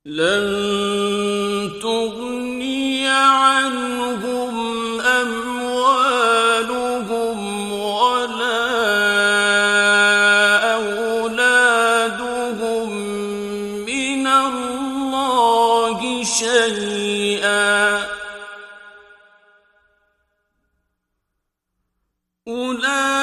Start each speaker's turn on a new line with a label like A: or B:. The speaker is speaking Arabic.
A: لن تغني عنهم أموالهم ولا أولادهم من الله شيئا. أولئك